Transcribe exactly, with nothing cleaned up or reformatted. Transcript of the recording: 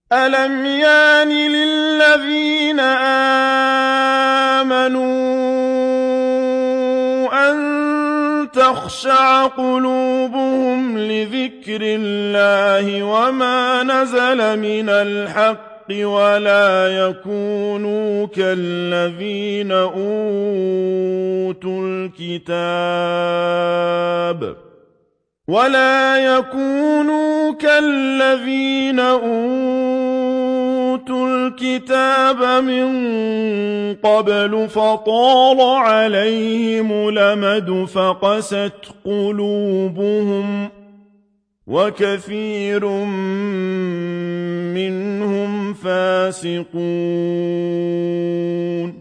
أَلَمْ يَأْنِ لِلَّذِينَ آمَنُوا أَن تَخْشَعَ قُلُوبُهُمْ لِذِكْرِ اللَّهِ وَمَا نَزَلَ مِنَ الْحَقِّ وَلَا يَكُونُوا كَالَّذِينَ أُوتُوا الْكِتَابَ وَلَا يَكُونُوا كَالَّذِينَ أُوتُوا الْكِتَابَ مِن قَبْلُ فَطَالَ عَلَيْهِمُ الْأَمَدُ فَقَسَتْ قُلُوبُهُمْ وَكَثِيرٌ مِّنْهُمْ فَاسِقُونَ